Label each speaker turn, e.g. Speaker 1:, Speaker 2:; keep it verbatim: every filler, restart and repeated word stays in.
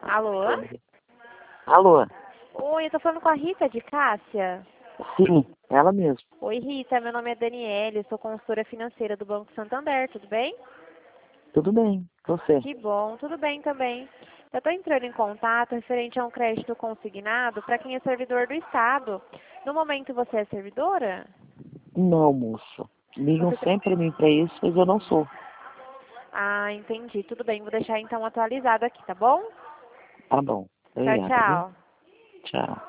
Speaker 1: Alô?
Speaker 2: Alô?
Speaker 1: Oi, eu tô falando com a Rita de Cássia.
Speaker 2: Sim, ela mesmo.
Speaker 1: Oi, Rita, meu nome é Daniele, sou consultora financeira do Banco Santander, tudo bem?
Speaker 2: Tudo bem, você?
Speaker 1: Que bom, tudo bem também. Eu tô entrando em contato referente a um crédito consignado para quem é servidor do Estado. No momento você é servidora?
Speaker 2: Não, moça. Ligam
Speaker 1: Você tem...
Speaker 2: sempre pra mim pra isso, mas eu não sou.
Speaker 1: Ah, entendi. Tudo bem, vou deixar então atualizado aqui, tá bom?
Speaker 2: Tá bom.
Speaker 1: Tchau,
Speaker 2: Obrigada, viu?
Speaker 1: tchau.
Speaker 2: Tchau.